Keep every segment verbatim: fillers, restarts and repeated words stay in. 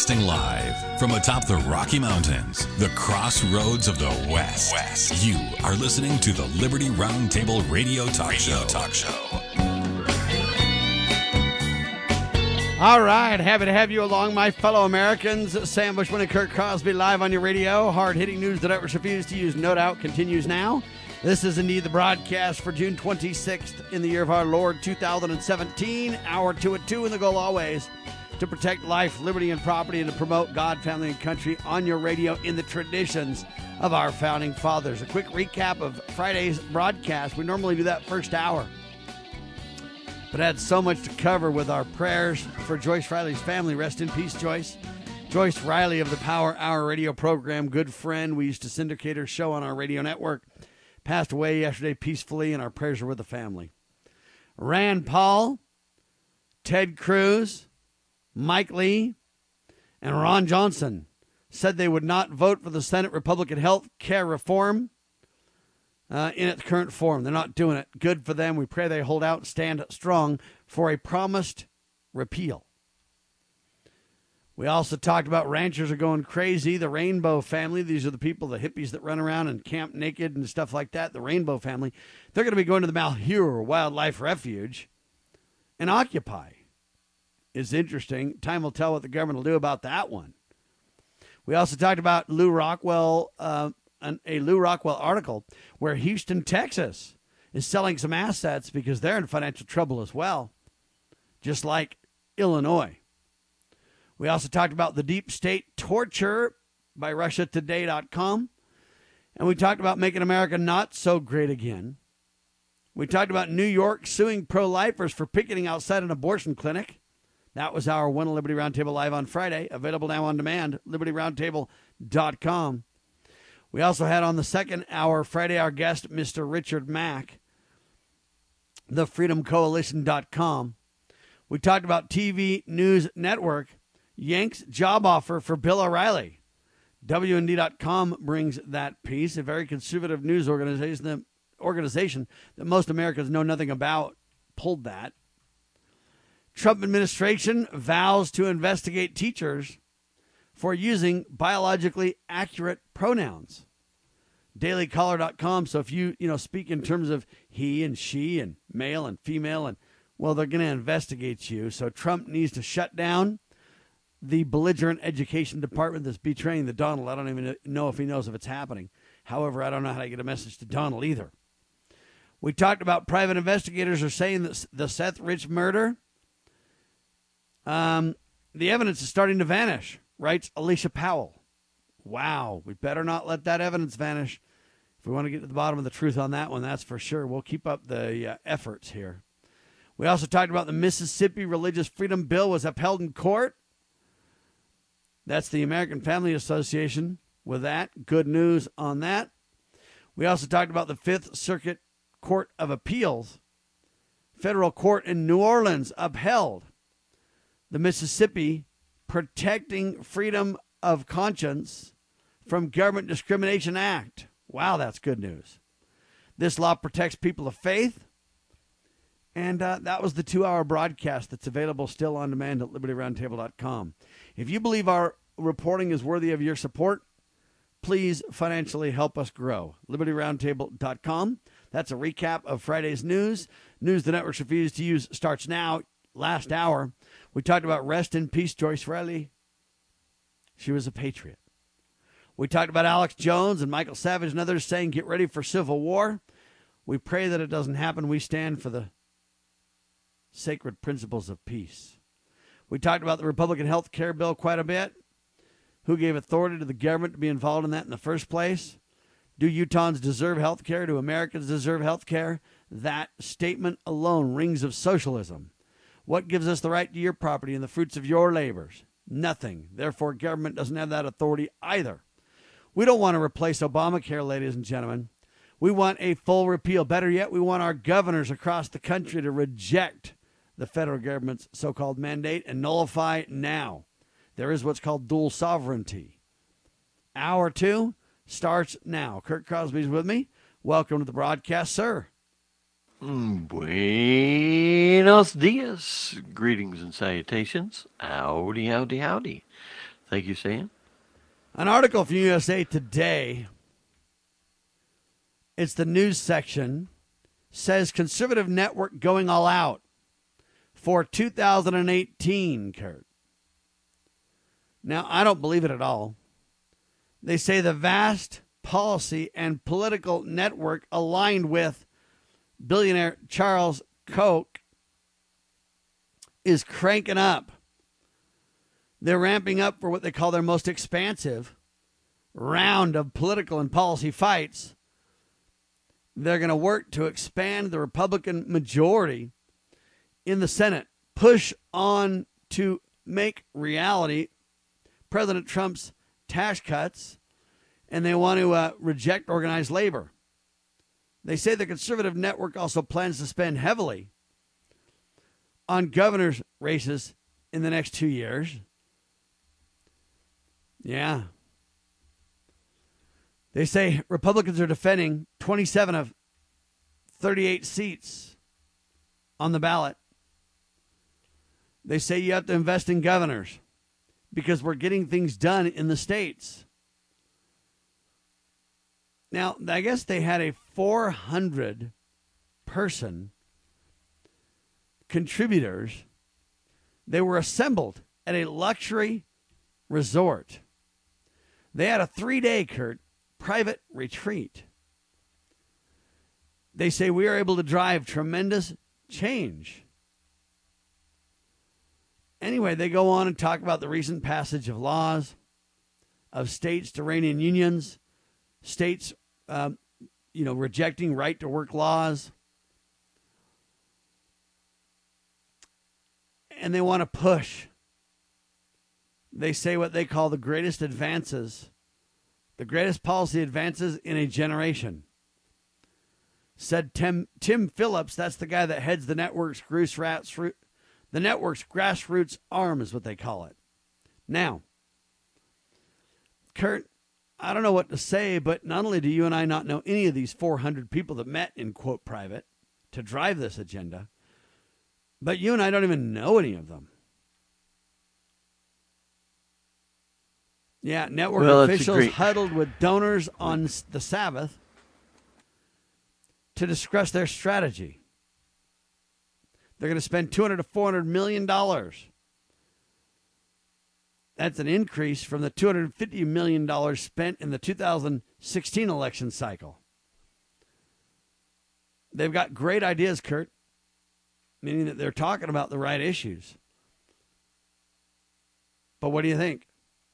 Broadcasting live from atop the Rocky Mountains, the crossroads of the West. West. You are listening to the Liberty Roundtable Radio Talk Radio Show. Talk Show. All right, happy to have you along, my fellow Americans. Sam Bushman and Kirk Crosby live on your radio. Hard-hitting news the networks refuse to use, no doubt, continues now. This is indeed the broadcast for June twenty-sixth in the year of our Lord two thousand seventeen. Hour two at two, and the goal always to protect life, liberty, and property, and to promote God, family, and country on your radio in the traditions of our founding fathers. A quick recap of Friday's broadcast. We normally do that first hour, but had so much to cover with our prayers for Joyce Riley's family. Rest in peace, Joyce. Joyce Riley of the Power Hour radio program, good friend. We used to syndicate her show on our radio network. Passed away yesterday peacefully, and our prayers are with the family. Rand Paul, Ted Cruz, Mike Lee, and Ron Johnson said they would not vote for the Senate Republican health care reform uh, in its current form. They're not doing it. Good for them. We pray they hold out and stand strong for a promised repeal. We also talked about ranchers are going crazy. The Rainbow family, these are the people, the hippies that run around and camp naked and stuff like that. The Rainbow family, they're going to be going to the Malheur Wildlife Refuge and occupy. It's interesting. Time will tell what the government will do about that one. We also talked about Lou Rockwell, uh, an, a Lou Rockwell article where Houston, Texas is selling some assets because they're in financial trouble as well, just like Illinois. We also talked about the deep state torture by Russia Today dot com. And we talked about making America not so great again. We talked about New York suing pro-lifers for picketing outside an abortion clinic. That was our One Liberty Roundtable live on Friday. Available now on demand, liberty roundtable dot com. We also had on the second hour, Friday, our guest, Mister Richard Mack, the freedom coalition dot com. We talked about T V News Network yanks job offer for Bill O'Reilly. W N D dot com brings that piece, a very conservative news organization that, organization that most Americans know nothing about, pulled that. Trump administration vows to investigate teachers for using biologically accurate pronouns. daily caller dot com. So if you, you know, speak in terms of he and she and male and female, and well, they're going to investigate you. So Trump needs to shut down the belligerent education department that's betraying the Donald. I don't even know if he knows if it's happening. However, I don't know how to get a message to Donald either. We talked about private investigators are saying that the Seth Rich murder, um, the evidence is starting to vanish, writes Alicia Powell. Wow, we better not let that evidence vanish if we want to get to the bottom of the truth on that one, that's for sure. We'll keep up the uh, efforts here. We also talked about the Mississippi Religious Freedom Bill was upheld in court. That's the American Family Association with that. Good news on that. We also talked about the Fifth Circuit Court of Appeals. Federal court in New Orleans upheld the Mississippi Protecting Freedom of Conscience from Government Discrimination Act. Wow, that's good news. This law protects people of faith. And uh, that was the two-hour broadcast that's available still on demand at liberty roundtable dot com. If you believe our reporting is worthy of your support, please financially help us grow. liberty roundtable dot com. That's a recap of Friday's news. News the networks refuse to use starts now. Last hour, we talked about rest in peace, Joyce Riley. She was a patriot. We talked about Alex Jones and Michael Savage and others saying get ready for civil war. We pray that it doesn't happen. We stand for the sacred principles of peace. We talked about the Republican health care bill quite a bit. Who gave authority to the government to be involved in that in the first place? Do Utahns deserve health care? Do Americans deserve health care? That statement alone rings of socialism. What gives us the right to your property and the fruits of your labors? Nothing. Therefore, government doesn't have that authority either. We don't want to replace Obamacare, ladies and gentlemen. We want a full repeal. Better yet, we want our governors across the country to reject the federal government's so-called mandate and nullify now. There is what's called dual sovereignty. Hour two starts now. Kirk Crosby's with me. Welcome to the broadcast, sir. Buenos dias. Greetings and salutations. Howdy, howdy, howdy. Thank you, Sam. An article from U S A Today, it's the news section, says conservative network going all out for two thousand eighteen, Kurt. Now, I don't believe it at all. They say the vast policy and political network aligned with billionaire Charles Koch is cranking up. They're ramping up for what they call their most expansive round of political and policy fights. They're going to work to expand the Republican majority in the Senate, push on to make reality President Trump's tax cuts, and they want to uh, reject organized labor. They say the conservative network also plans to spend heavily on governor's races in the next two years. Yeah. They say Republicans are defending twenty-seven of thirty-eight seats on the ballot. They say you have to invest in governors because we're getting things done in the states. Now, I guess they had a four hundred person contributors. They were assembled at a luxury resort. They had a three-day, Kurt, private retreat. They say we are able to drive tremendous change. Anyway, they go on and talk about the recent passage of laws of states to rein in unions, states, um, you know, rejecting right-to-work laws. And they want to push. They say what they call the greatest advances, the greatest policy advances in a generation. Said Tim, Tim Phillips, that's the guy that heads the network's grassroots, the network's grassroots arm is what they call it. Now, Kurt, I don't know what to say, but not only do you and I not know any of these four hundred people that met in, quote, private to drive this agenda, but you and I don't even know any of them. Yeah, network well, officials great... huddled with donors on the Sabbath to discuss their strategy. They're going to spend two hundred to four hundred million dollars. That's an increase from the two hundred fifty million dollars spent in the two thousand sixteen election cycle. They've got great ideas, Kurt, meaning that they're talking about the right issues. But what do you think?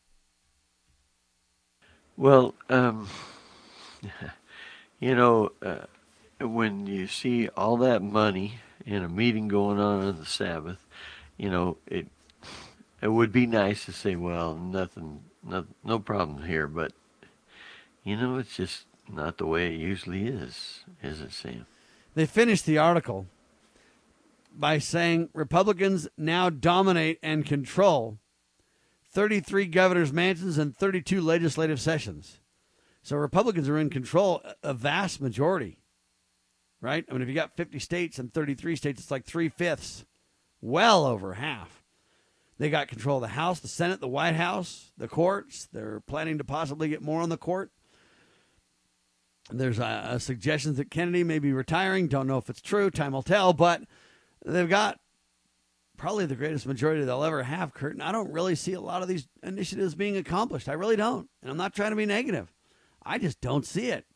Well, um, you know, uh, when you see all that money in a meeting going on on the Sabbath, you know, it it would be nice to say, well, nothing, no, no problem here, but, you know, it's just not the way it usually is, is it, Sam? They finished the article by saying Republicans now dominate and control thirty-three governor's mansions and thirty-two legislative sessions. So Republicans are in control, a vast majority, right? I mean, if you got fifty states and thirty-three states, it's like three-fifths, well over half. They got control of the House, the Senate, the White House, the courts. They're planning to possibly get more on the court. There's a, a suggestion that Kennedy may be retiring. Don't know if it's true. Time will tell. But they've got probably the greatest majority they'll ever have, Kurt. And I don't really see a lot of these initiatives being accomplished. I really don't. And I'm not trying to be negative. I just don't see it.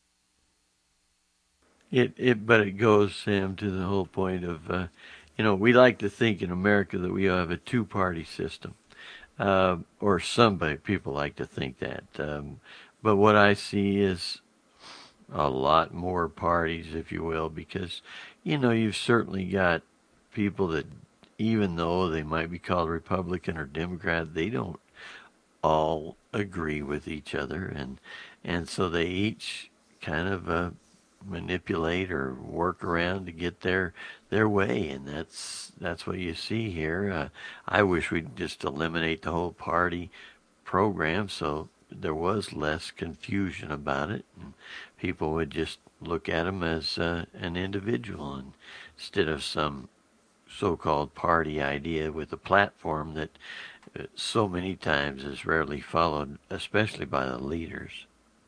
It, it, but it goes, Sam, to the whole point of, uh, you know, we like to think in America that we have a two-party system, uh, or some people like to think that. Um, but what I see is a lot more parties, if you will, because, you know, you've certainly got people that, even though they might be called Republican or Democrat, they don't all agree with each other, and and so they each kind of uh, manipulate or work around to get their their way, and that's that's what you see here. Uh, I wish we'd just eliminate the whole party program so there was less confusion about it, and people would just look at them as uh, an individual, and instead of some so-called party idea with a platform that so many times is rarely followed, especially by the leaders.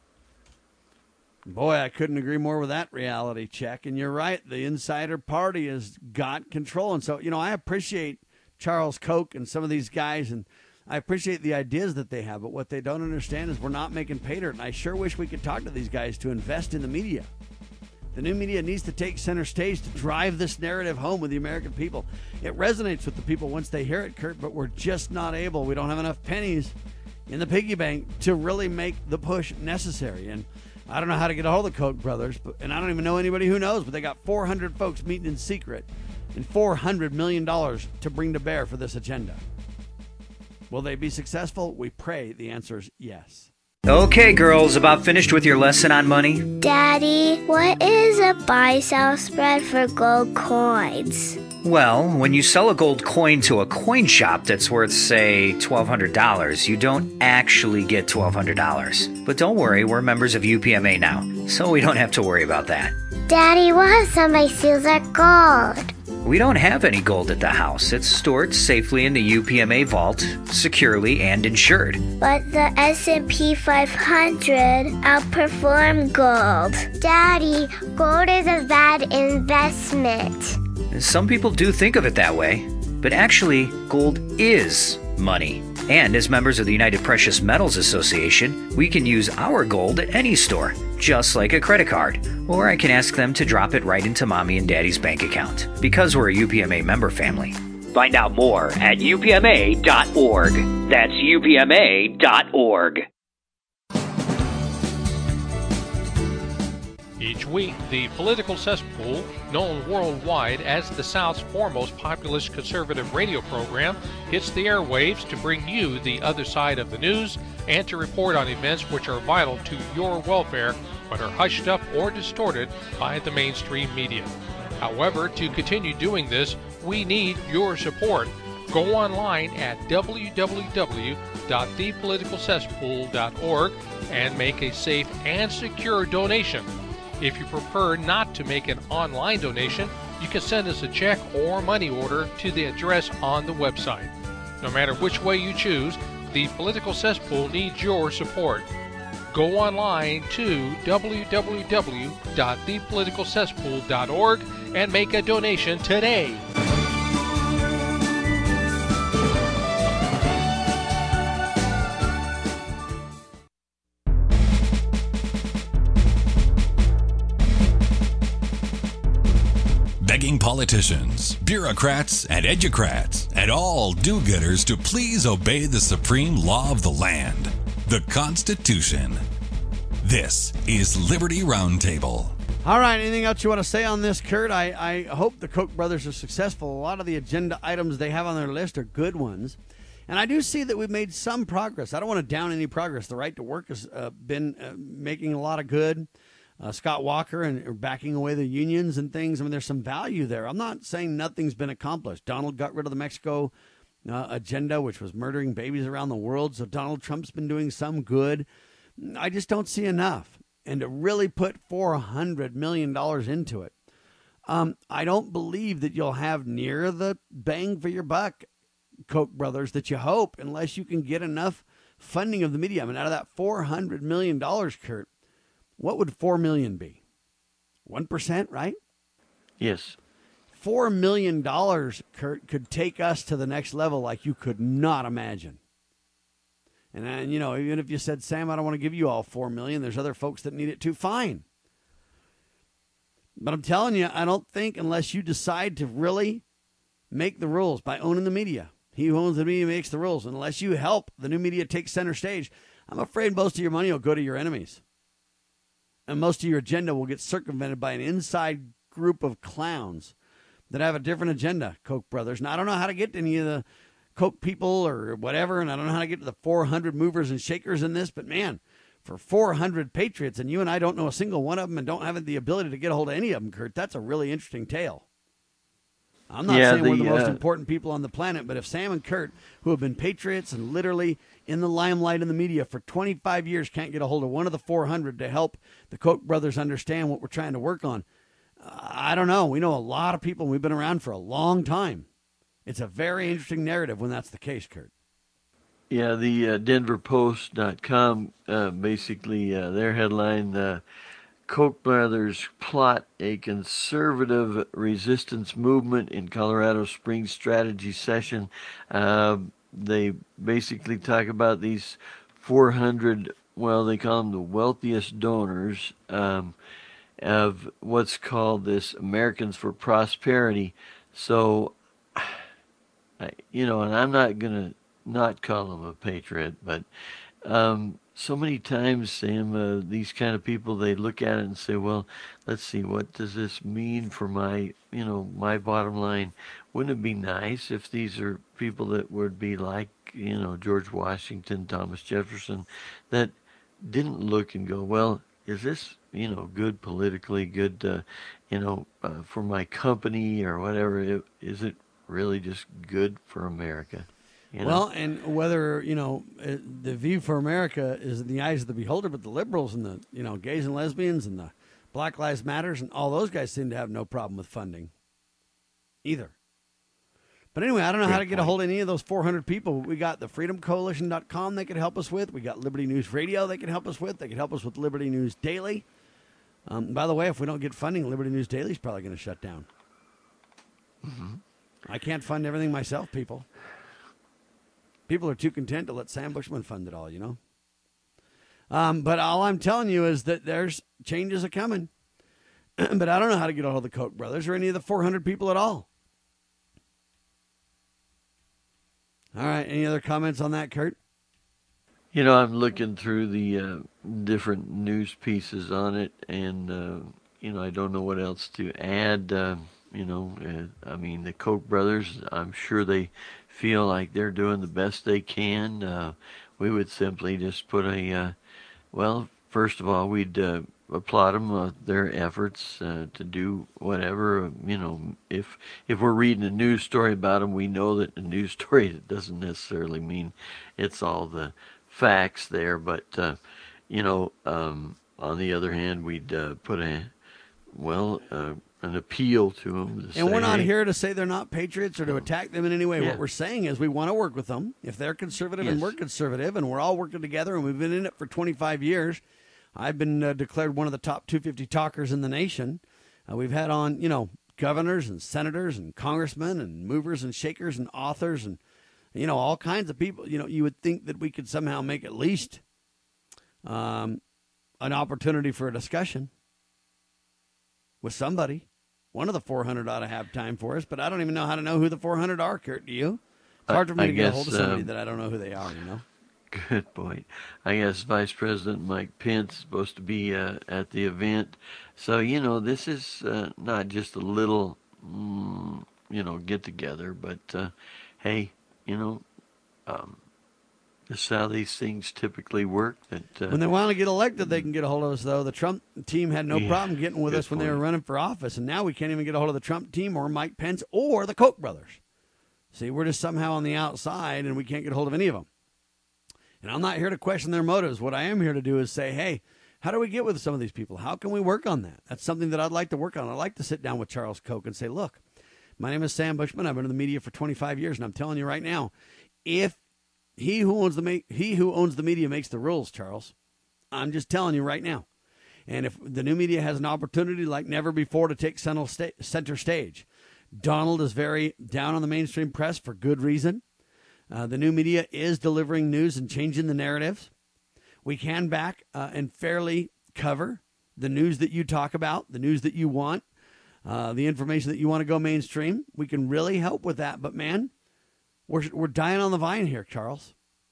Boy, I couldn't agree more with that reality check. And you're right, the insider party has got control. And so, you know, I appreciate Charles Koch and some of these guys, and I appreciate the ideas that they have. But what they don't understand is we're not making pay dirt. And I sure wish we could talk to these guys to invest in the media. The new media needs to take center stage to drive this narrative home with the American people. It resonates with the people once they hear it, Kurt, but we're just not able. We don't have enough pennies in the piggy bank to really make the push necessary. And I don't know how to get a hold of the Koch brothers, but, and I don't even know anybody who knows, but they got four hundred folks meeting in secret and four hundred million dollars to bring to bear for this agenda. Will they be successful? We pray the answer is yes. Okay, girls, about finished with your lesson on money? Daddy, what is a buy-sell spread for gold coins? Well, when you sell a gold coin to a coin shop that's worth, say, twelve hundred dollars, you don't actually get twelve hundred dollars. But don't worry, we're members of U P M A now, so we don't have to worry about that. Daddy, what if somebody steals our gold? We don't have any gold at the house. It's stored safely in the U P M A vault, securely and insured. But the S and P five hundred outperformed gold. Daddy, gold is a bad investment. Some people do think of it that way, but actually, gold is money. And as members of the United Precious Metals Association, we can use our gold at any store, just like a credit card. Or I can ask them to drop it right into Mommy and Daddy's bank account, because we're a U P M A member family. Find out more at U P M A dot org. That's U P M A dot org. Each week, the Political Cesspool, known worldwide as the South's foremost populist conservative radio program, hits the airwaves to bring you the other side of the news and to report on events which are vital to your welfare but are hushed up or distorted by the mainstream media. However, to continue doing this, we need your support. Go online at w w w dot the political cesspool dot org and make a safe and secure donation. If you prefer not to make an online donation, you can send us a check or money order to the address on the website. No matter which way you choose, the Political Cesspool needs your support. Go online to w w w dot the political cesspool dot org and make a donation today. Begging politicians, bureaucrats, and educrats, and all do-gooders to please obey the supreme law of the land, the Constitution. This is Liberty Roundtable. All right, anything else you want to say on this, Kurt? I, I hope the Koch brothers are successful. A lot of the agenda items they have on their list are good ones. And I do see that we've made some progress. I don't want to down any progress. The right to work has uh, been uh, making a lot of good. Uh, Scott Walker and backing away the unions and things. I mean, there's some value there. I'm not saying nothing's been accomplished. Donald got rid of the Mexico uh, agenda, which was murdering babies around the world. So Donald Trump's been doing some good. I just don't see enough. And to really put four hundred million dollars into it, um, I don't believe that you'll have near the bang for your buck, Koch brothers, that you hope, unless you can get enough funding of the media. I mean, out of that four hundred million dollars, Kurt, what would four million dollars be? one percent, right? Yes. four million dollars, Kurt, could take us to the next level like you could not imagine. And, then, you know, even if you said, Sam, I don't want to give you all four million dollars, there's other folks that need it too, fine. But I'm telling you, I don't think unless you decide to really make the rules by owning the media, he who owns the media makes the rules. Unless you help the new media take center stage, I'm afraid most of your money will go to your enemies. And most of your agenda will get circumvented by an inside group of clowns that have a different agenda, Koch brothers. Now, I don't know how to get to any of the Koch people or whatever, and I don't know how to get to the four hundred movers and shakers in this, but man, for four hundred patriots, and you and I don't know a single one of them and don't have the ability to get a hold of any of them, Kurt, that's a really interesting tale. I'm not yeah, saying the, we're the most uh, important people on the planet, but if Sam and Kurt, who have been patriots and literally in the limelight in the media for twenty-five years, can't get a hold of one of the four hundred to help the Koch brothers understand what we're trying to work on, uh, I don't know. We know a lot of people, and we've been around for a long time. It's a very interesting narrative when that's the case, Kurt. Yeah, the uh, Denver Post dot com, uh, basically uh, their headline, uh, Koch brothers plot a conservative resistance movement in Colorado Springs strategy session. Uh, they basically talk about these four hundred, well, they call them the wealthiest donors um, of what's called this Americans for Prosperity. So, I, you know, and I'm not going to not call them a patriot, but um, so many times, Sam, uh, these kind of people, they look at it and say, well, let's see, what does this mean for my, you know, my bottom line? Wouldn't it be nice if these are people that would be like, you know, George Washington, Thomas Jefferson, that didn't look and go, well, is this, you know, good politically, good, uh, you know, uh, for my company or whatever? It, is it really just good for America? You know? Well, and whether, you know, the view for America is in the eyes of the beholder, but the liberals and the, you know, gays and lesbians and the Black Lives Matters and all those guys seem to have no problem with funding either. But anyway, I don't know Great how to get point. a hold of any of those four hundred people. We got the freedom coalition dot com they could help us with. We got Liberty News Radio they could help us with. They could help us with Liberty News Daily. Um, by the way, if we don't get funding, Liberty News Daily is probably going to shut down. Mm-hmm. I can't fund everything myself, people. People are too content to let Sam Bushman fund it all, you know. Um, but all I'm telling you is that there's changes are coming. But I don't know how to get a hold of the Koch brothers or any of the four hundred people at all. All right. Any other comments on that, Kurt? You know, I'm looking through the uh, different news pieces on it, and, uh, you know, I don't know what else to add. Uh, you know, uh, I mean, the Koch brothers, I'm sure they feel like they're doing the best they can. Uh, we would simply just put a, uh, well, first of all, we'd uh, applaud them, uh, their efforts uh, to do whatever. You know, if if we're reading a news story about them, we know that a news story doesn't necessarily mean it's all the facts there. But, uh, you know, um, on the other hand, we'd uh, put a, well, uh, an appeal to them. To And say, we're not hey, here to say they're not patriots or to attack them in any way. Yeah. What we're saying is we want to work with them. If they're conservative and Yes. we're conservative and we're all working together and we've been in it for twenty-five years, I've been uh, declared one of the top two hundred fifty talkers in the nation. Uh, we've had on, you know, governors and senators and congressmen and movers and shakers and authors and, you know, all kinds of people. You know, you would think that we could somehow make at least um, an opportunity for a discussion with somebody. One of the four hundred ought to have time for us, but I don't even know how to know who the four hundred are, Kurt. Do you? It's hard for me I to get a guess, hold of somebody um, that I don't know who they are, you know? Good point. I guess Vice President Mike Pence is supposed to be uh, at the event. So, you know, this is uh, not just a little, mm, you know, get-together, but, uh, hey, you know, um, this is how these things typically work. That uh, When they want to get elected, they can get a hold of us, though. The Trump team had no Yeah, problem getting with good us when they were point. running for office, and now we can't even get a hold of the Trump team or Mike Pence or the Koch brothers. See, we're just somehow on the outside, and we can't get a hold of any of them. And I'm not here to question their motives. What I am here to do is say, hey, how do we get with some of these people? How can we work on that? That's something that I'd like to work on. I'd like to sit down with Charles Koch and say, look, my name is Sam Bushman. I've been in the media for twenty-five years, and I'm telling you right now, if he who owns the ma- he who owns the media makes the rules, Charles, I'm just telling you right now. And if the new media has an opportunity like never before to take center, sta- center stage, Donald is very down on the mainstream press for good reason. Uh, the new media is delivering news and changing the narratives. We can back uh, and fairly cover the news that you talk about, the news that you want, uh, the information that you want to go mainstream. We can really help with that. But, man, we're, we're dying on the vine here, Charles.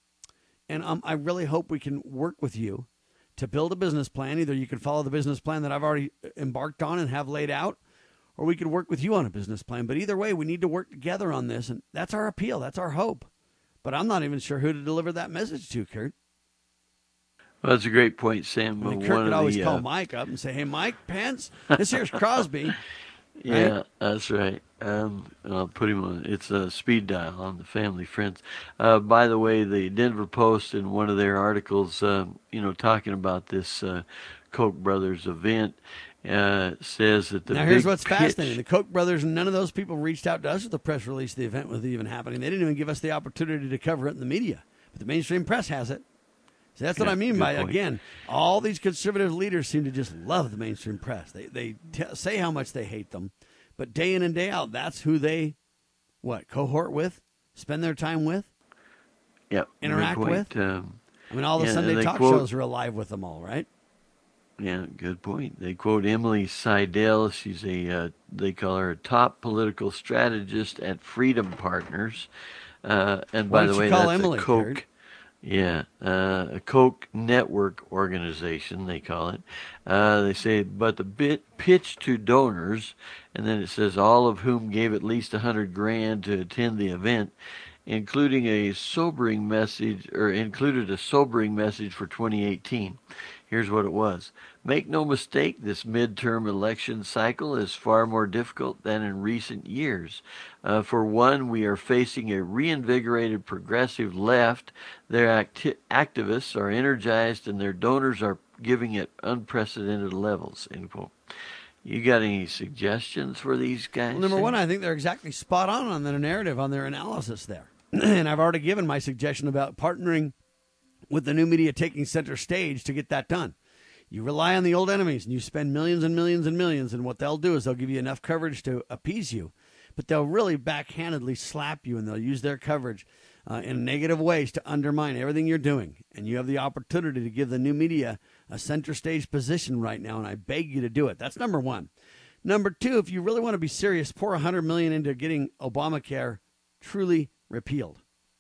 And um, I really hope we can work with you to build a business plan. Either you can follow the business plan that I've already embarked on and have laid out, or we could work with you on a business plan. But either way, we need to work together on this. And that's our appeal. That's our hope. But I'm not even sure who to deliver that message to, Kurt. well, that's a great point, Sam. I mean, One Kurt of could always the, call uh, Mike up and say, hey, Mike Pence, this here's Crosby. Yeah, right? that's right. Um, and I'll put him on. It's a speed dial on the Family Friends. Uh, by the way, the Denver Post in one of their articles, uh, you know, talking about this uh, Koch brothers event, uh, says that the Now, here's big what's pitch- fascinating. The Koch brothers, none of those people reached out to us with the press release the event was even happening. They didn't even give us the opportunity to cover it in the media. But the mainstream press has it. See, that's what Yeah, I mean good by, point. again, all these conservative leaders seem to just love the mainstream press. They they t- say how much they hate them, but day in and day out, that's who they, what, cohort with, spend their time with, Yeah, interact good point. with? Um, I mean, all the Yeah, Sunday they talk quote- shows are alive with them all, right? Yeah, good point. They quote Emily Seidel. She's a, uh, they call her a top political strategist at Freedom Partners. Uh, and Why by don't the you way, call that's Emily, a Coke. Kurt? Yeah, uh, a Coke network organization, they call it. Uh, they say, but the bit pitch to donors, and then it says all of whom gave at least a hundred grand to attend the event, including a sobering message, or included a sobering message for twenty eighteen. Here's what it was. Make no mistake, this midterm election cycle is far more difficult than in recent years. Uh, for one, we are facing a reinvigorated progressive left. Their acti- activists are energized and their donors are giving at unprecedented levels. End quote. You got any suggestions for these guys? Well, number Sam? one, I think they're exactly spot on on their narrative, on their analysis there. And I've already given my suggestion about partnering with the new media taking center stage to get that done. You rely on the old enemies and you spend millions and millions and millions, and what they'll do is they'll give you enough coverage to appease you, but they'll really backhandedly slap you, and they'll use their coverage uh, in negative ways to undermine everything you're doing. And you have the opportunity to give the new media a center stage position right now, and I beg you to do it. That's number one. Number two, if you really want to be serious, pour one hundred million dollars into getting Obamacare truly repealed.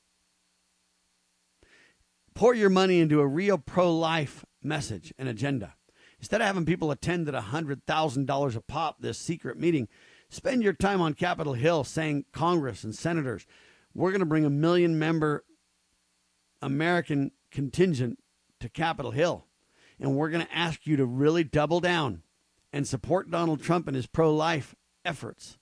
Pour your money into a real pro-life message and agenda. Instead of having people attend at one hundred thousand dollars a pop this secret meeting, spend your time on Capitol Hill saying, Congress and senators, we're going to bring a million-member American contingent to Capitol Hill, and we're going to ask you to really double down and support Donald Trump and his pro-life efforts.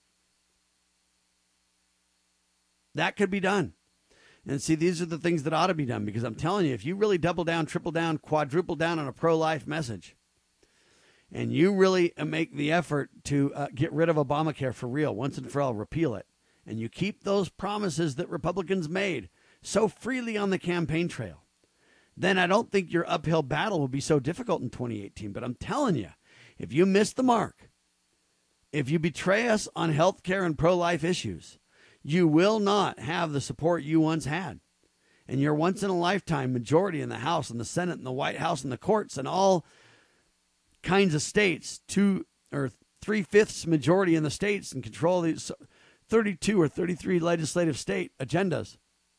That could be done. And see, these are the things that ought to be done, because I'm telling you, if you really double down, triple down, quadruple down on a pro-life message, and you really make the effort to uh, get rid of Obamacare for real, once and for all, repeal it, and you keep those promises that Republicans made so freely on the campaign trail, then I don't think your uphill battle will be so difficult in twenty eighteen. But I'm telling you, if you miss the mark, if you betray us on health care and pro-life issues, you will not have the support you once had. And your once-in-a-lifetime majority in the House and the Senate and the White House and the courts and all kinds of states, two or three-fifths majority in the states, and control these thirty-two or thirty-three legislative state agendas.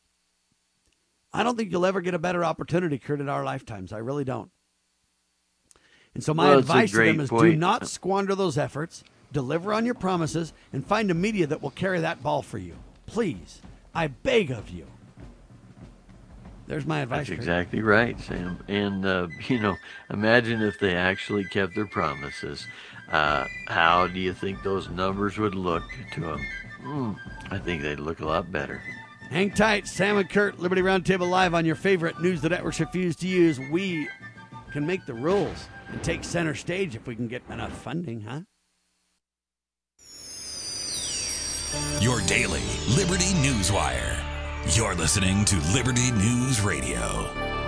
I don't think you'll ever get a better opportunity, Kurt, in our lifetimes. I really don't. And so my Well, it's a advice to them great is do point. not squander those efforts. Deliver on your promises, and find a media that will carry that ball for you. Please, I beg of you. There's my advice. That's Kurt. exactly right, Sam. And, uh, you know, imagine if they actually kept their promises. Uh, how do you think those numbers would look to them? Mm, I think they'd look a lot better. Hang tight. Sam and Kurt, Liberty Roundtable Live on your favorite news the networks refuse to use. We can make the rules and take center stage if we can get enough funding, huh? Your daily Liberty News Wire. You're listening to Liberty News Radio.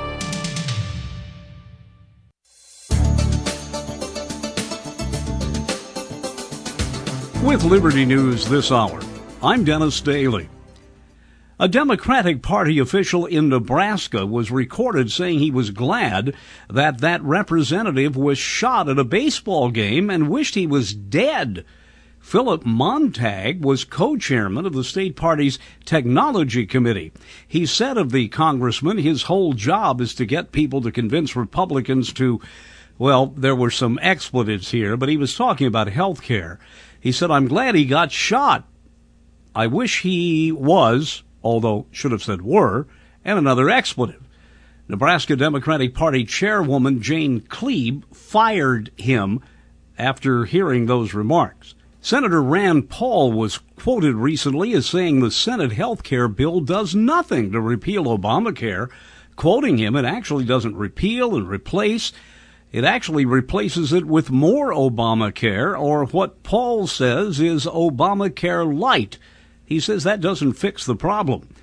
With Liberty News this hour, I'm Dennis Daly. A Democratic Party official in Nebraska was recorded saying he was glad that that representative was shot at a baseball game and wished he was dead. Philip Montag was co-chairman of the state party's technology committee. He said of the congressman, his whole job is to get people to convince Republicans to, well, there were some expletives here, but he was talking about health care. He said, I'm glad he got shot. I wish he was, although should have said were, and another expletive. Nebraska Democratic Party chairwoman Jane Klebe fired him after hearing those remarks. Senator Rand Paul was quoted recently as saying the Senate health care bill does nothing to repeal Obamacare. Quoting him, it actually doesn't repeal and replace. It actually replaces it with more Obamacare, or what Paul says is Obamacare light. He says that doesn't fix the problem.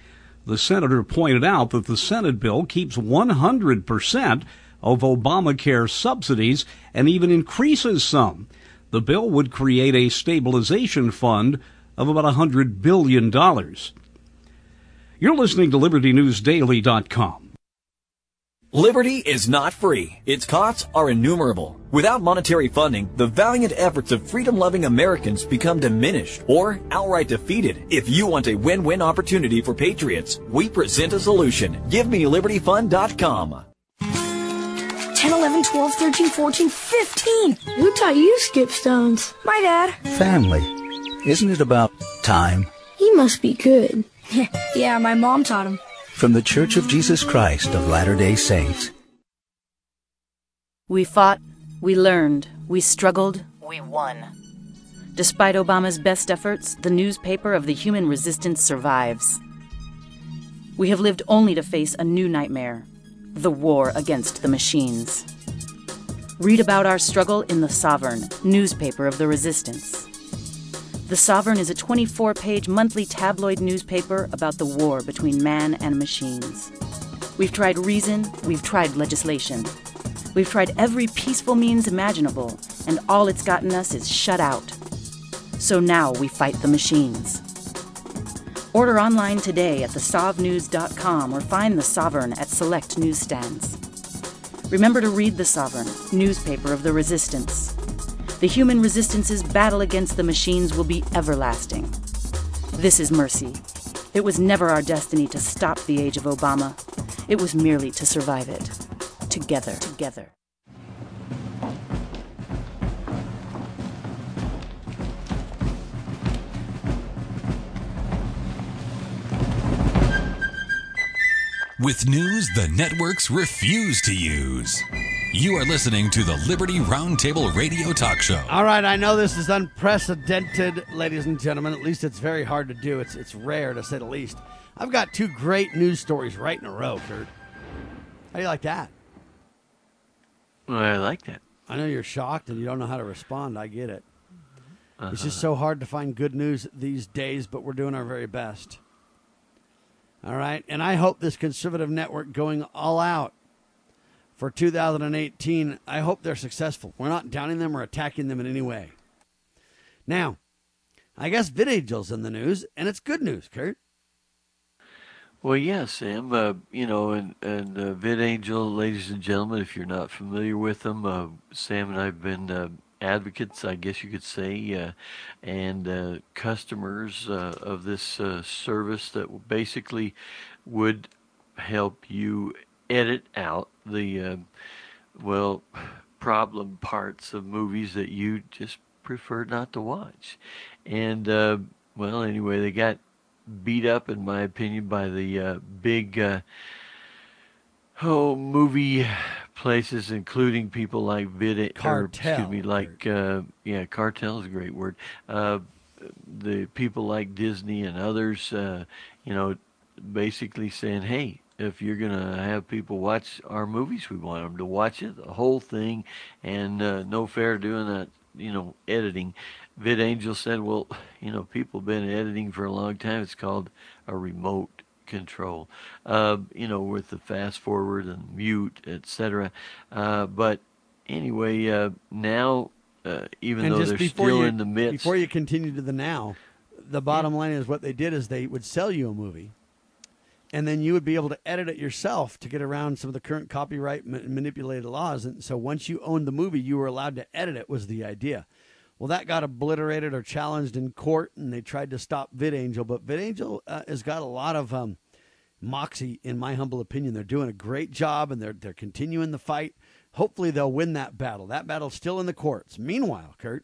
The senator pointed out that the Senate bill keeps one hundred percent of Obamacare subsidies and even increases some. The bill would create a stabilization fund of about one hundred billion dollars. You're listening to Liberty News Daily dot com. Liberty is not free. Its costs are innumerable. Without monetary funding, the valiant efforts of freedom-loving Americans become diminished or outright defeated. If you want a win-win opportunity for patriots, we present a solution. Give me Liberty Fund dot com. ten, eleven, twelve, thirteen, fourteen, fifteen. Who taught you skip stones? My dad. Family. Isn't it about time? He must be good. Yeah, my mom taught him. From the Church of Jesus Christ of Latter-day Saints. We fought, we learned, we struggled, we won. Despite Obama's best efforts, the newspaper of the human resistance survives. We have lived only to face a new nightmare, the war against the machines. Read about our struggle in The Sovereign, newspaper of the resistance. The Sovereign is a twenty-four page monthly tabloid newspaper about the war between man and machines. We've tried reason, we've tried legislation. We've tried every peaceful means imaginable, and all it's gotten us is shut out. So now we fight the machines. Order online today at the sov news dot com or find The Sovereign at select newsstands. Remember to read The Sovereign, newspaper of the resistance. The human resistance's battle against the machines will be everlasting. This is mercy. It was never our destiny to stop the age of Obama. It was merely to survive it. Together, together. With news the networks refuse to use. You are listening to the Liberty Roundtable Radio Talk Show. All right, I know this is unprecedented, ladies and gentlemen. At least it's very hard to do. It's it's rare, to say the least. I've got two great news stories right in a row, Kurt. How do you like that? Well, I like that. I know you're shocked and you don't know how to respond. I get it. Uh-huh. It's just so hard to find good news these days, but we're doing our very best. All right, and I hope this conservative network going all out for two thousand eighteen, I hope they're successful. We're not downing them or attacking them in any way. Now, I guess VidAngel's in the news, and it's good news, Kurt. Well, yeah, Sam. Uh, you know, and, and uh, VidAngel, ladies and gentlemen, if you're not familiar with them, uh, Sam and I have been uh, advocates, I guess you could say, uh, and uh, customers uh, of this uh, service that basically would help you edit out the, uh, well, problem parts of movies that you just prefer not to watch. And, uh, well, anyway, they got beat up, in my opinion, by the uh, big, uh, oh, movie places, including people like Vid, Cartel. Or, excuse me, like, uh, yeah, Cartel is a great word. Uh, the people like Disney and others, uh, you know, basically saying, hey, if you're going to have people watch our movies, we want them to watch it, the whole thing, and uh, no fair doing that, you know, editing. VidAngel said, well, you know, people have been editing for a long time. It's called a remote control, uh, you know, with the fast forward and mute, et cetera. Uh, but anyway, uh, now, uh, even and though they're still you, in the midst. Before you continue to the now, the bottom yeah. line is what they did is they would sell you a movie, and then you would be able to edit it yourself to get around some of the current copyright ma- manipulated laws. And so once you owned the movie, you were allowed to edit it, was the idea. Well, that got obliterated or challenged in court, and they tried to stop VidAngel. But VidAngel uh, has got a lot of um, moxie, in my humble opinion. They're doing a great job, and they're they're continuing the fight. Hopefully they'll win that battle. That battle's still in the courts. Meanwhile, Kurt.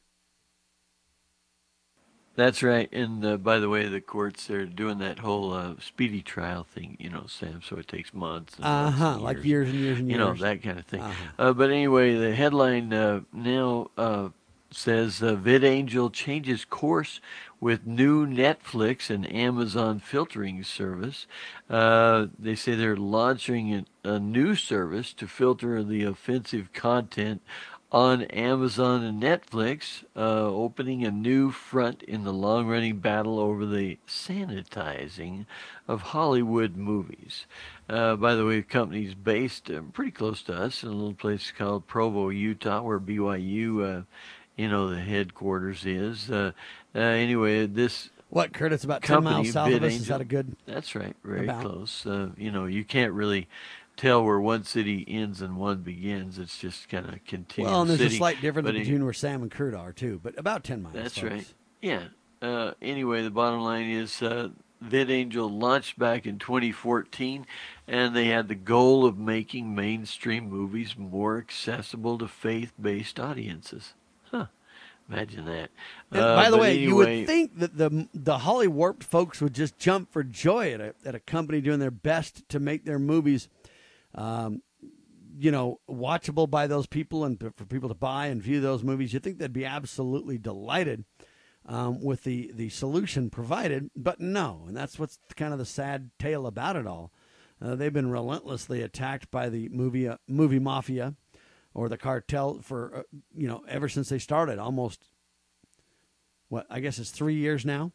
That's right. And uh, by the way, the courts, they're doing that whole uh, speedy trial thing, you know, Sam, so it takes months. And uh-huh, months and like years, years and years and you years. You know, that kind of thing. Uh-huh. Uh, but anyway, the headline uh, now uh, says uh, VidAngel changes course with new Netflix and Amazon filtering service. Uh, they say they're launching a, a new service to filter the offensive content on Amazon and Netflix, uh, opening a new front in the long-running battle over the sanitizing of Hollywood movies. Uh, by the way, the company's based uh, pretty close to us in a little place called Provo, Utah, where B Y U, uh, you know, the headquarters is. Uh, uh, anyway, this What, Kurt? It's about ten company, miles south of us. VidAngel, Is that a good? That's right, very about? close. Uh, you know, you can't really tell where one city ends and one begins. It's just kind of continuous. Well, and there's city. a slight difference But between any- where Sam and Kurt are too, but about ten miles. That's folks. right. Yeah. Uh, anyway, the bottom line is uh, VidAngel launched back in twenty fourteen, and they had the goal of making mainstream movies more accessible to faith-based audiences. Huh. Imagine that. And Uh, by the but way, you would anyway- think that the the Holly Warped folks would just jump for joy at a at a company doing their best to make their movies, um, you know, watchable by those people and for people to buy and view those movies. You'd think they'd be absolutely delighted um, with the the solution provided, but no, and that's what's kind of the sad tale about it all. Uh, they've been relentlessly attacked by the movie uh, movie mafia or the cartel for uh, you know ever since they started, almost. What, I guess it's three years now.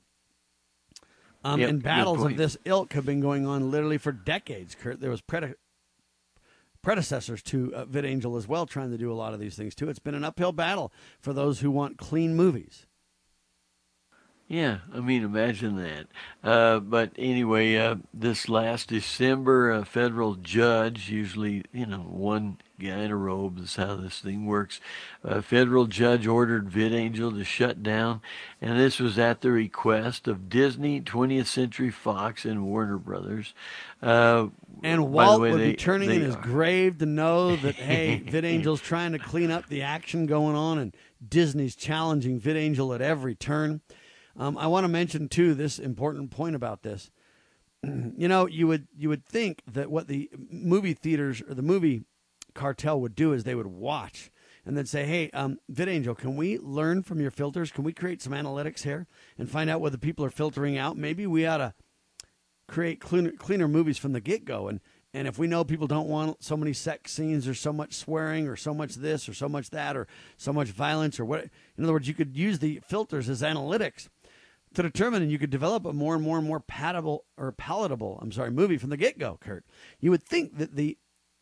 Um, Yep, and good battles of point. this ilk have been going on literally for decades, Kurt. There was prede- predecessors to uh, VidAngel as well trying to do a lot of these things, too. It's been an uphill battle for those who want clean movies. Yeah, I mean, imagine that. Uh, but anyway, uh, this last December, a federal judge, usually, you know, one guy in a robe is how this thing works, a federal judge ordered VidAngel to shut down, and this was at the request of Disney, twentieth Century Fox, and Warner Brothers. Uh, And by the Walt way, would they- be turning they in his are- grave to know that, hey, VidAngel's trying to clean up the action going on, and Disney's challenging VidAngel at every turn. Um, I want to mention, too, this important point about this. You know, you would you would think that what the movie theaters or the movie cartel would do is they would watch and then say, hey, um, VidAngel, can we learn from your filters? Can we create some analytics here and find out what the people are filtering out? Maybe we ought to create cleaner, cleaner movies from the get-go. And, and if we know people don't want so many sex scenes or so much swearing or so much this or so much that or so much violence or what, in other words, you could use the filters as analytics to determine, and you could develop a more and more and more palatable or palatable, I'm sorry, movie from the get-go, Kurt. You would think that the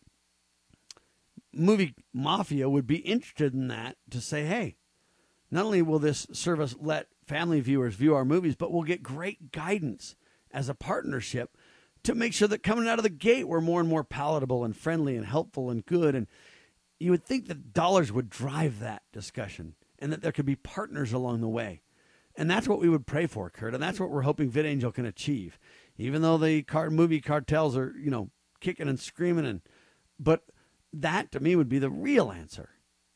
movie mafia would be interested in that to say, hey, not only will this service let family viewers view our movies, but we'll get great guidance as a partnership to make sure that coming out of the gate, we're more and more palatable and friendly and helpful and good. And you would think that dollars would drive that discussion and that there could be partners along the way. And that's what we would pray for, Kurt. And that's what we're hoping VidAngel can achieve. Even though the car- movie cartels are, you know, kicking and screaming. and But that, to me, would be the real answer.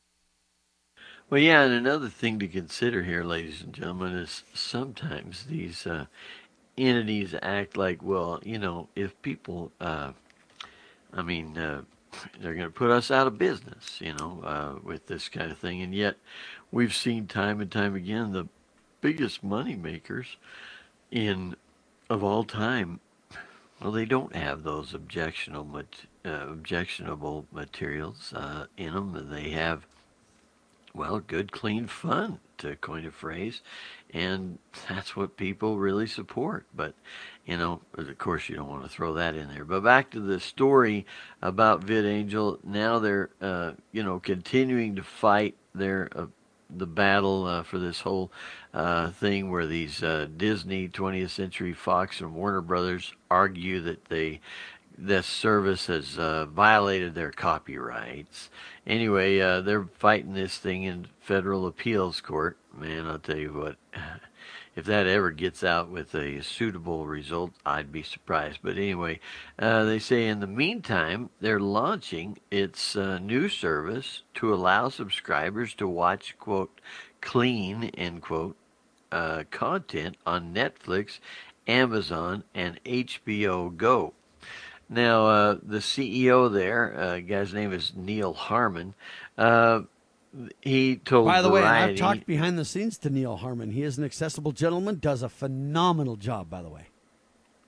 Well, yeah, and another thing to consider here, ladies and gentlemen, is sometimes these uh, entities act like, well, you know, if people, uh, I mean, uh, they're going to put us out of business, you know, uh, with this kind of thing. And yet we've seen time and time again the biggest money makers in of all time, well, they don't have those objectionable, mat- uh, objectionable materials uh, in them. They have, well, good, clean fun, to coin a phrase, and that's what people really support. But, you know, of course, you don't want to throw that in there. But back to the story about VidAngel. Now they're, uh, you know, continuing to fight their uh, the battle uh, for this whole uh, thing where these uh, Disney, twentieth Century Fox, and Warner Brothers argue that they this service has uh, violated their copyrights. Anyway, uh, they're fighting this thing in federal appeals court. Man, I'll tell you what, if that ever gets out with a suitable result, I'd be surprised. But anyway, uh, they say in the meantime, they're launching its uh, new service to allow subscribers to watch, quote, clean, end quote, uh, content on Netflix, Amazon, and H B O Go. Now, uh, the C E O there, uh, guy's name is Neil Harmon, uh, he told By the way, Variety, I've talked behind the scenes to Neil Harmon. He is an accessible gentleman, does a phenomenal job, by the way.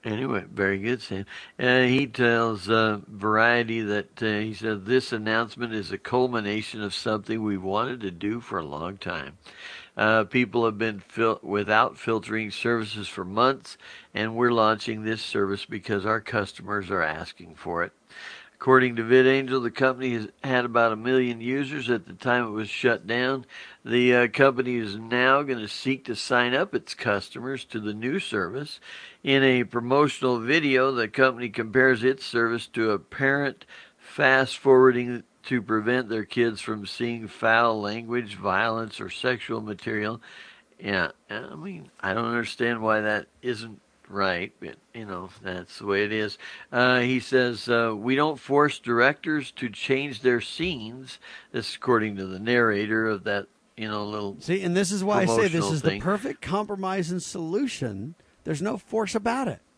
Anyway, very good, Sam. Uh, he tells uh, Variety that uh, he said this announcement is a culmination of something we've wanted to do for a long time. Uh, people have been fil- without filtering services for months, and we're launching this service because our customers are asking for it. According to VidAngel, the company has had about a million users at the time it was shut down. The uh, company is now going to seek to sign up its customers to the new service. In a promotional video, the company compares its service to a parent fast-forwarding to prevent their kids from seeing foul language, violence, or sexual material. Yeah, I mean, I don't understand why that isn't right, but, you know, that's the way it is. Uh, he says, uh, we don't force directors to change their scenes. This is according to the narrator of that, you know, little See, and this is why I say this is thing. the perfect compromise and solution. There's no force about it.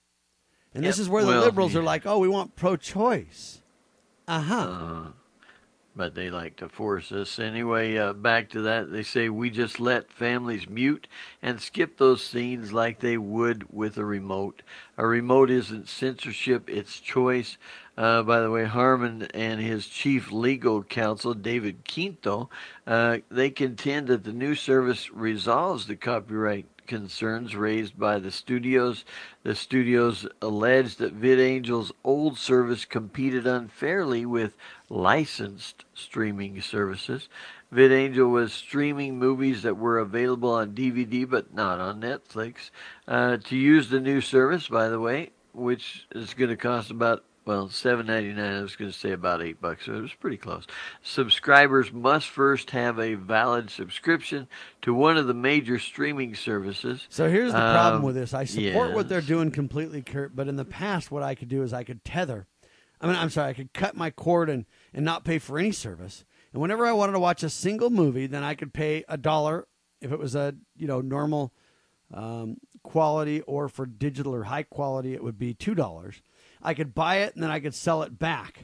And Yep. this is where the Well, liberals yeah. are like, oh, we want pro-choice. Uh-huh. Uh, but they like to force us. Anyway, uh, back to that, they say we just let families mute and skip those scenes like they would with a remote. A remote isn't censorship, it's choice. Uh, by the way, Harmon and his chief legal counsel, David Quinto, uh, they contend that the new service resolves the copyright concerns raised by the studios. The studios allege that VidAngel's old service competed unfairly with licensed streaming services. VidAngel was streaming movies that were available on D V D but not on Netflix. Uh, to use the new service, by the way, which is going to cost about Well, seven ninety-nine. I was going to say about eight bucks. So it was pretty close. Subscribers must first have a valid subscription to one of the major streaming services. So here's the um, problem with this. I support yes. what they're doing completely, Kurt, but in the past, what I could do is I could tether. I mean, I'm sorry, I could cut my cord and, and not pay for any service. And whenever I wanted to watch a single movie, then I could pay a dollar if it was a, you know, normal um, quality, or for digital or high quality, it would be two dollars. I could buy it and then I could sell it back.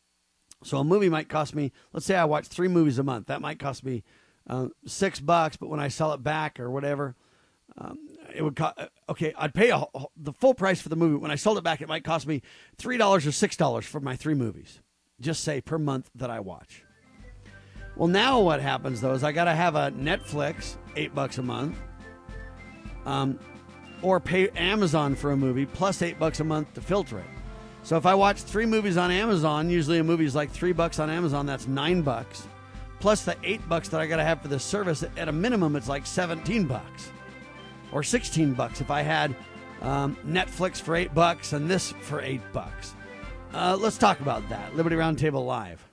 So a movie might cost me, let's say I watch three movies a month. That might cost me uh, six bucks, but when I sell it back or whatever, um, it would cost, okay, I'd pay a, the full price for the movie. When I sold it back, it might cost me three dollars or six dollars for my three movies, just say per month that I watch. Well, now what happens, though, is I got to have a Netflix, eight bucks a month, um, or pay Amazon for a movie, plus eight bucks a month to filter it. So if I watch three movies on Amazon, usually a movie is like three bucks on Amazon, that's nine bucks. Plus the eight bucks that I got to have for the service, at a minimum, it's like seventeen bucks. Or sixteen bucks if I had um, Netflix for eight bucks and this for eight bucks. Uh, let's talk about that. Liberty Roundtable Live.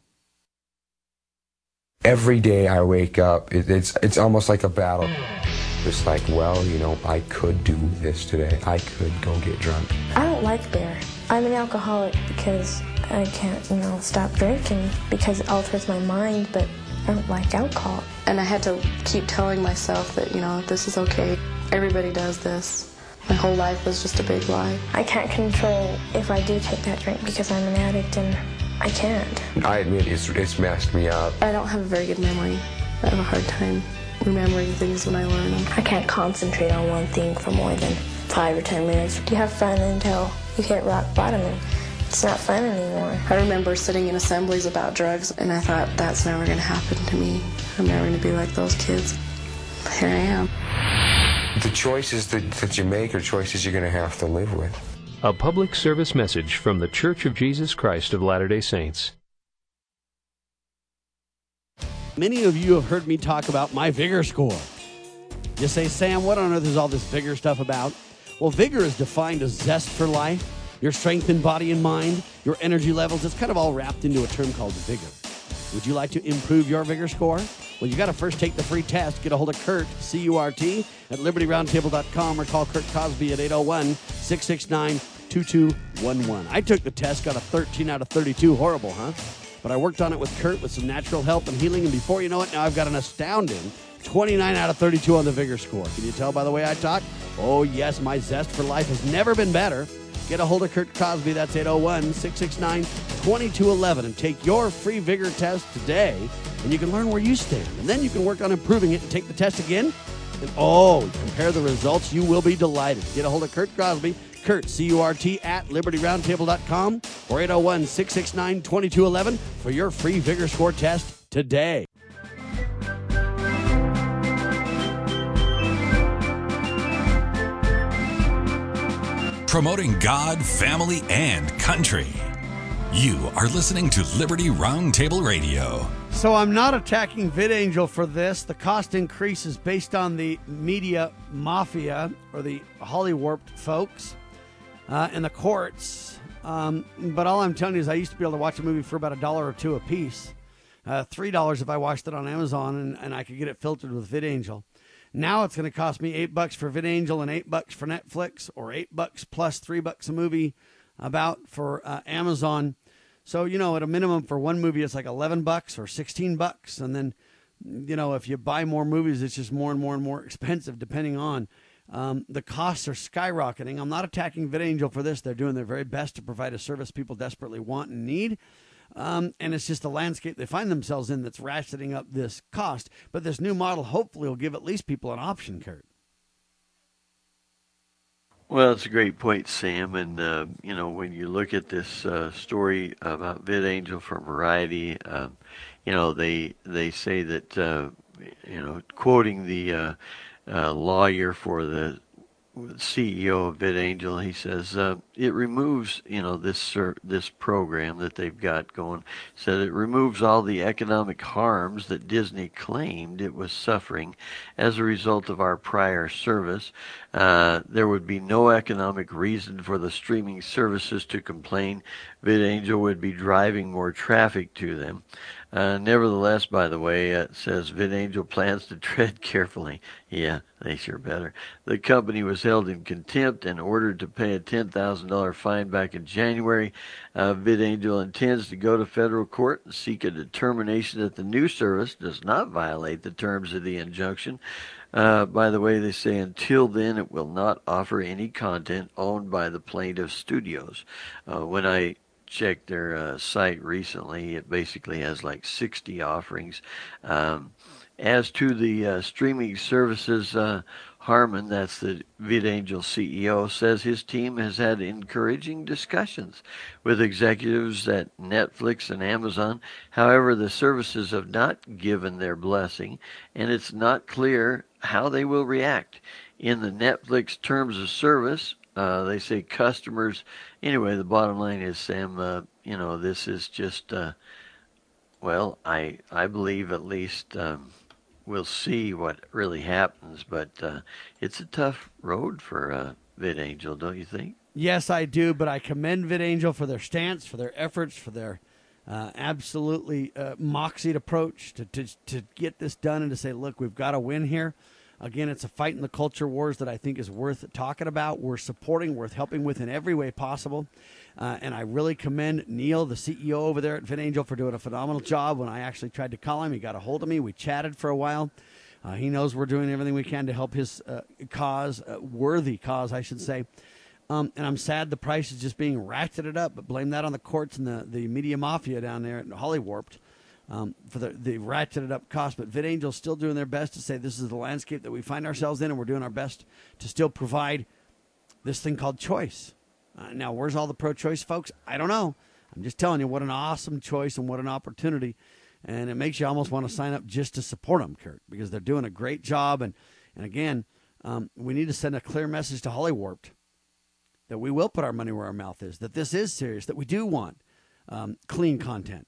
Every day I wake up, it, it's it's almost like a battle. It's like, well, you know, I could do this today. I could go get drunk. I don't like beer. I'm an alcoholic because I can't, you know, stop drinking because it alters my mind, but I don't like alcohol. And I had to keep telling myself that, you know, this is okay. Everybody does this. My whole life was just a big lie. I can't control if I do take that drink because I'm an addict, and I can't. I admit it's, it's messed me up. I don't have a very good memory. I have a hard time remembering things when I learn them. I can't concentrate on one thing for more than five or ten minutes. You have fun until you hit rock bottom, and it's not fun anymore. I remember sitting in assemblies about drugs, and I thought, that's never going to happen to me. I'm never going to be like those kids. Here I am. The choices that, that you make are choices you're going to have to live with. A public service message from the Church of Jesus Christ of Latter-day Saints. Many of you have heard me talk about my Vigor score. You say, Sam, what on earth is all this Vigor stuff about? Well, Vigor is defined as zest for life, your strength in body and mind, your energy levels. It's kind of all wrapped into a term called Vigor. Would you like to improve your Vigor score? Well, you got to first take the free test. Get a hold of Kurt, C U R T, at liberty roundtable dot com, or call Kurt Cosby at eight oh one, six six nine, two two one one. I took the test, got a thirteen out of thirty-two. Horrible, huh? But I worked on it with Kurt with some natural help and healing, and before you know it, now I've got an astounding twenty-nine out of thirty-two on the Vigor score. Can you tell by the way I talk? Oh, yes, my zest for life has never been better. Get a hold of Kurt Cosby. That's eight oh one, six six nine, two two one one, and take your free Vigor test today, and you can learn where you stand. And then you can work on improving it and take the test again. And, oh, compare the results. You will be delighted. Get a hold of Kurt Cosby. Kurt, C U R T, at liberty roundtable dot com or eight oh one, six six nine, two two one one for your free Vigor Score test today. Promoting God, family, and country. You are listening to Liberty Roundtable Radio. So I'm not attacking VidAngel for this. The cost increase is based on the media mafia or the Hollywarped folks uh, and the courts. Um, but all I'm telling you is I used to be able to watch a movie for about a dollar or two a piece. Uh, three dollars if I watched it on Amazon and, and I could get it filtered with VidAngel. Now it's going to cost me eight bucks for VidAngel and eight bucks for Netflix, or eight bucks plus three bucks a movie about for uh, Amazon. So, you know, at a minimum for one movie, it's like eleven bucks or sixteen bucks. And then, you know, if you buy more movies, it's just more and more and more expensive depending on. Um, the costs are skyrocketing. I'm not attacking VidAngel for this. They're doing their very best to provide a service people desperately want and need. Um, and it's just the landscape they find themselves in that's ratcheting up this cost. But this new model hopefully will give at least people an option, Kurt. Well, it's a great point, Sam. And, uh, you know, when you look at this uh, story about VidAngel from Variety, uh, you know, they they say that, uh, you know, quoting the uh, uh, lawyer for the C E O of VidAngel, he says uh, it removes, you know, this uh, this program that they've got going. Said it removes all the economic harms that Disney claimed it was suffering as a result of our prior service. Uh, there would be no economic reason for the streaming services to complain. VidAngel would be driving more traffic to them. Uh, nevertheless, by the way, it says VidAngel plans to tread carefully. Yeah, they sure better. The company was held in contempt and ordered to pay a ten thousand dollars fine back in January. Uh, VidAngel intends to go to federal court and seek a determination that the new service does not violate the terms of the injunction. Uh, by the way, they say until then it will not offer any content owned by the plaintiff studios. Uh, when I checked their uh, site recently, it basically has like sixty offerings. Um, as to the uh, streaming services, uh, Harmon, that's the VidAngel C E O, says his team has had encouraging discussions with executives at Netflix and Amazon. However, the services have not given their blessing, and it's not clear how they will react. In the Netflix terms of service, Uh, they say customers. Anyway, the bottom line is, Sam, uh, you know, this is just, uh, well, I I believe at least um, we'll see what really happens. But uh, it's a tough road for uh, VidAngel, don't you think? Yes, I do. But I commend VidAngel for their stance, for their efforts, for their uh, absolutely uh, moxied approach to, to, to get this done and to say, look, we've got to win here. Again, it's a fight in the culture wars that I think is worth talking about, worth supporting, worth helping with in every way possible. Uh, and I really commend Neil, the C E O over there at VidAngel, for doing a phenomenal job. When I actually tried to call him, he got a hold of me. We chatted for a while. Uh, he knows we're doing everything we can to help his uh, cause, uh, worthy cause, I should say. Um, and I'm sad the price is just being ratcheted up, but blame that on the courts and the, the media mafia down there at Hollywarped. Um, for the, the ratcheted up cost, but VidAngel's still doing their best to say this is the landscape that we find ourselves in, and we're doing our best to still provide this thing called choice. Uh, now, where's all the pro-choice folks? I don't know. I'm just telling you what an awesome choice and what an opportunity, and it makes you almost want to sign up just to support them, Kurt, because they're doing a great job. And, and again, um, we need to send a clear message to Hollywarped that we will put our money where our mouth is, that this is serious, that we do want um, clean content.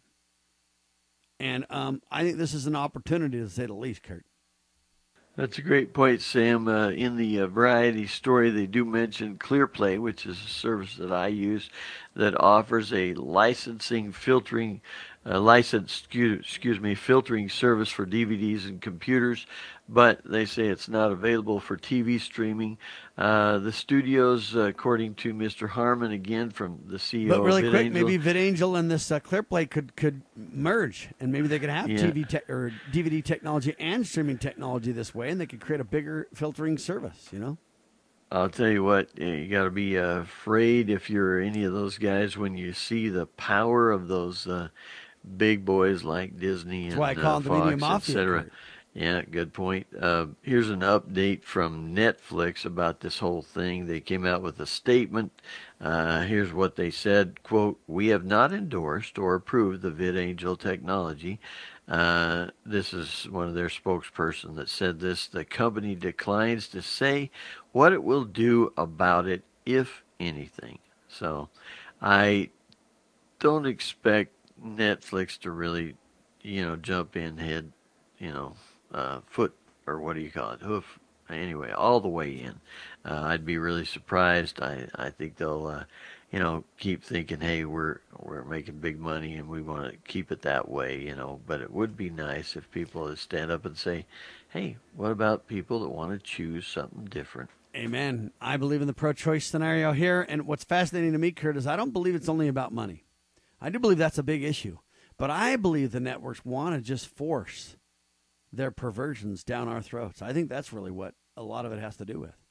And um, I think this is an opportunity, to say the least, Kurt. That's a great point, Sam. Uh, in the uh, Variety story, they do mention ClearPlay, which is a service that I use that offers a licensing filtering, uh, license, excuse, excuse me, filtering service for D V Ds and computers, but they say it's not available for T V streaming. Uh, the studios, uh, according to Mister Harmon, again from the C E O but really of quick, VidAngel, maybe VidAngel and this uh, ClearPlay could could merge, and maybe they could have Yeah. T V te- or D V D technology and streaming technology this way, and they could create a bigger filtering service. You know. I'll tell you what, you got to be uh, afraid if you're any of those guys when you see the power of those uh, big boys like Disney That's and why I call uh, them the media Fox, et mafia, cetera. Kurt. Yeah, good point. Uh, here's an update from Netflix about this whole thing. They came out with a statement. Uh, here's what they said, quote, "We have not endorsed or approved the VidAngel technology." Uh, this is one of their spokesperson that said this. "The company declines to say what it will do about it, if anything." So I don't expect Netflix to really, you know, jump in head, you know, uh, foot, or what do you call it, hoof, anyway, all the way in. Uh, I'd be really surprised. I, I think they'll, uh, you know, keep thinking, hey, we're we're making big money and we want to keep it that way, you know. But it would be nice if people would stand up and say, hey, what about people that want to choose something different? Amen. I believe in the pro-choice scenario here. And what's fascinating to me, Kurt, is I don't believe it's only about money. I do believe that's a big issue. But I believe the networks want to just force their perversions down our throats. I think that's really what a lot of it has to do with.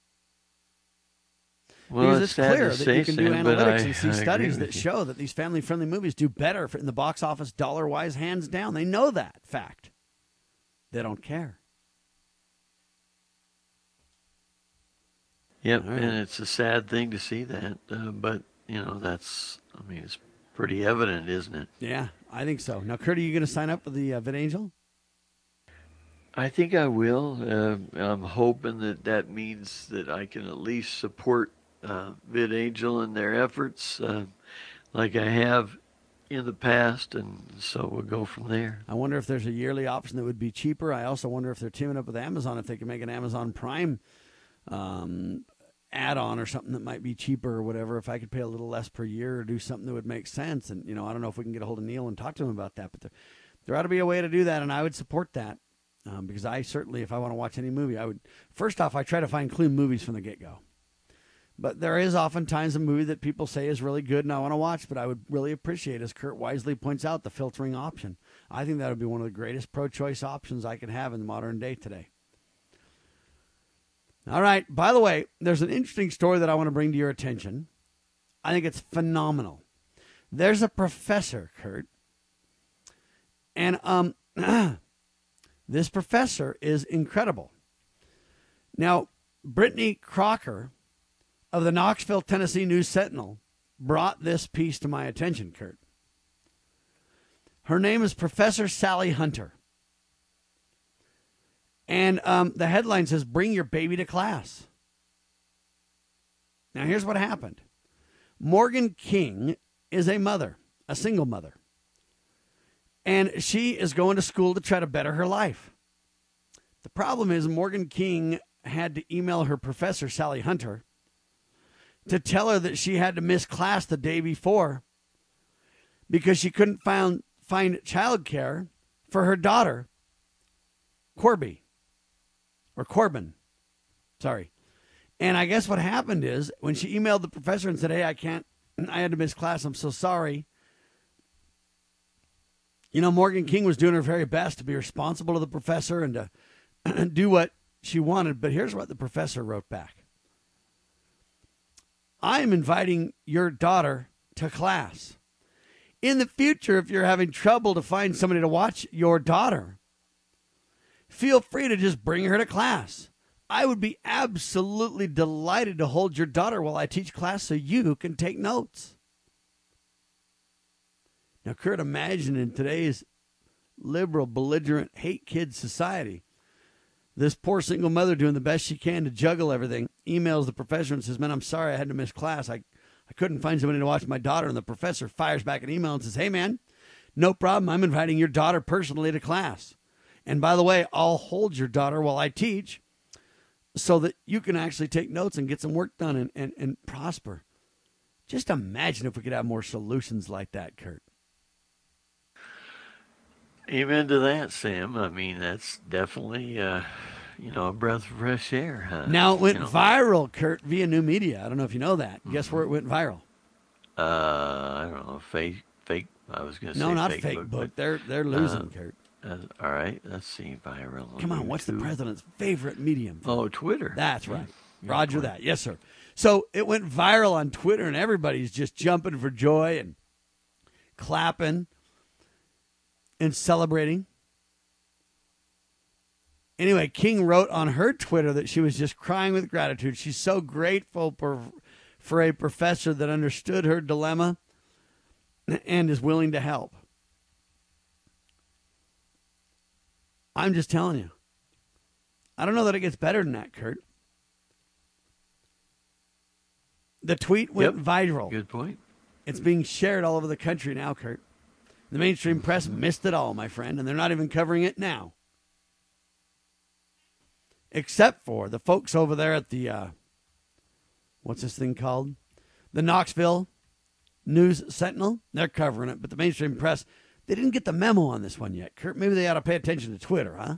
Well, because it's it's sad clear to that say, you can do Sam, but analytics I- and see I agree studies with that you. show that these family-friendly movies do better in the box office dollar-wise, hands down. They know that fact. They don't care. Yep, All right. and it's a sad thing to see that, uh, but, you know, that's, I mean, it's pretty evident, isn't it? Yeah, I think so. Now, Kurt, are you going to sign up for the uh, VidAngel? I think I will. Uh, I'm hoping that that means that I can at least support uh, VidAngel in their efforts, uh, like I have in the past, and so we'll go from there. I wonder if there's a yearly option that would be cheaper. I also wonder if they're teaming up with Amazon, if they can make an Amazon Prime um, add-on or something that might be cheaper or whatever. If I could pay a little less per year or do something that would make sense. And, you know, I don't know if we can get a hold of Neil and talk to him about that, but there, there ought to be a way to do that, and I would support that. Um, because I certainly, if I want to watch any movie, I would, first off, I try to find clean movies from the get-go. But there is oftentimes a movie that people say is really good and I want to watch, but I would really appreciate, as Kurt wisely points out, the filtering option. I think that would be one of the greatest pro-choice options I can have in the modern day today. All right. By the way, there's an interesting story that I want to bring to your attention. I think it's phenomenal. There's a professor, Kurt, and um, this professor is incredible. Now, Brittany Crocker of the Knoxville, Tennessee News Sentinel brought this piece to my attention, Kurt. Her name is Professor Sally Hunter. And um, the headline says, "Bring your baby to class." Now, here's what happened. Morgan King is a mother, a single mother. And she is going to school to try to better her life. The problem is Morgan King had to email her professor, Sally Hunter, to tell her that she had to miss class the day before because she couldn't find, find childcare for her daughter, Corby, or Corbin, sorry. And I guess what happened is when she emailed the professor and said, hey, I can't, I had to miss class, I'm so sorry. You know, Morgan King was doing her very best to be responsible to the professor and to do what she wanted. But here's what the professor wrote back. "I am inviting your daughter to class. In the future, if you're having trouble to find somebody to watch your daughter, feel free to just bring her to class. I would be absolutely delighted to hold your daughter while I teach class so you can take notes." Now, Kurt, imagine in today's liberal, belligerent, hate kids society, this poor single mother doing the best she can to juggle everything, emails the professor and says, "Man, I'm sorry I had to miss class. I, I couldn't find somebody to watch my daughter." And the professor fires back an email and says, "Hey, man, no problem. I'm inviting your daughter personally to class. And by the way, I'll hold your daughter while I teach so that you can actually take notes and get some work done and, and, and prosper." Just imagine if we could have more solutions like that, Kurt. Amen to that, Sam. I mean, that's definitely, uh, you know, a breath of fresh air, huh? Now it went You know? viral, Kurt, via new media. I don't know if you know that. Mm-hmm. Guess where it went viral? Uh, I don't know, fake, fake. I was going to say no, not fake fake book. book. But, they're they're losing, uh, Kurt. Uh, all right, let's see, viral. Come on, what's the president's favorite medium? Oh, Twitter. That's right. Yeah, Roger Twitter. that. Yes, sir. So it went viral on Twitter, and everybody's just jumping for joy and clapping and celebrating. Anyway, King wrote on her Twitter that she was just crying with gratitude. She's so grateful for, for a professor that understood her dilemma and is willing to help. I'm just telling you. I don't know that it gets better than that, Kurt. The tweet went yep. viral. Good point. It's being shared all over the country now, Kurt. The mainstream press missed it all, my friend, and they're not even covering it now. Except for the folks over there at the, uh, what's this thing called? The Knoxville News Sentinel. They're covering it, but the mainstream press, they didn't get the memo on this one yet. Kurt, maybe they ought to pay attention to Twitter, huh?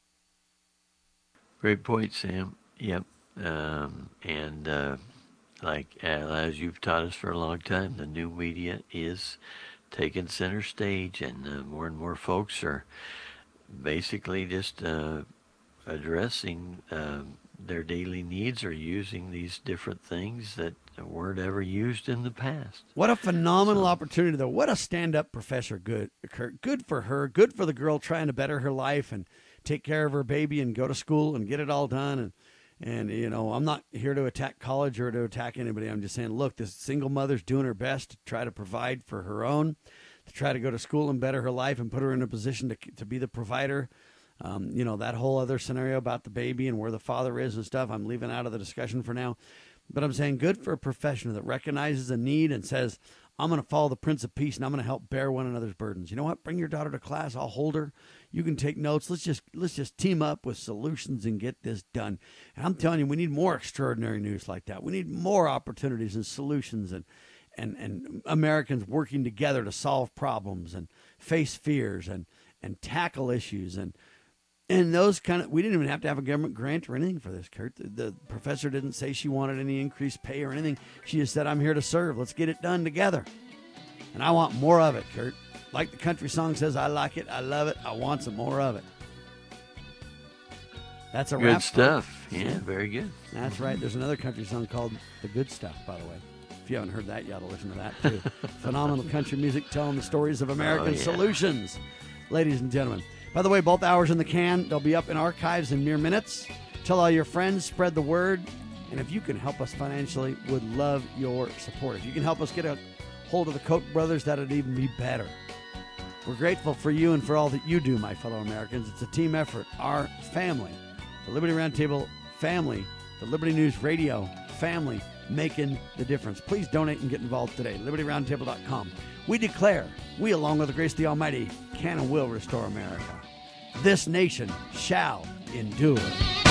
Great point, Sam. Yep. Um, and uh, like uh, as you've taught us for a long time, the new media is taking center stage, and uh, more and more folks are basically just uh, addressing uh, their daily needs or using these different things that weren't ever used in the past. What a phenomenal so. opportunity, though. What a stand-up professor. Good, Kurt. Good for her. Good for the girl trying to better her life and take care of her baby and go to school and get it all done. And, and you know, I'm not here to attack college or to attack anybody. I'm just saying, look, this single mother's doing her best to try to provide for her own, to try to go to school and better her life and put her in a position to to be the provider. Um, you know, that whole other scenario about the baby and where the father is and stuff, I'm leaving out of the discussion for now. But I'm saying good for a professional that recognizes a need and says, I'm going to follow the Prince of Peace and I'm going to help bear one another's burdens. You know what? Bring your daughter to class. I'll hold her. You can take notes. Let's just let's just team up with solutions and get this done. And I'm telling you, we need more extraordinary news like that. We need more opportunities and solutions and and, and Americans working together to solve problems and face fears and, and tackle issues and And those kind of, we didn't even have to have a government grant or anything for this, Kurt. The, the professor didn't say she wanted any increased pay or anything. She just said, I'm here to serve. Let's get it done together. And I want more of it, Kurt. Like the country song says, I like it, I love it, I want some more of it. That's a good wrap. stuff. Yeah, yeah, very good. That's right. There's another country song called The Good Stuff, by the way. If you haven't heard that, you ought to listen to that, too. Phenomenal country music telling the stories of American oh, yeah. solutions, ladies and gentlemen. By the way, both hours in the can. They'll be up in archives in mere minutes. Tell all your friends, spread the word. And if you can help us financially, would love your support. If you can help us get a hold of the Koch brothers, that'd even be better. We're grateful for you and for all that you do, my fellow Americans. It's a team effort. Our family, the Liberty Roundtable family, the Liberty News Radio family, making the difference. Please donate and get involved today. liberty roundtable dot com. We declare, we along with the grace of the Almighty can and will restore America. This nation shall endure.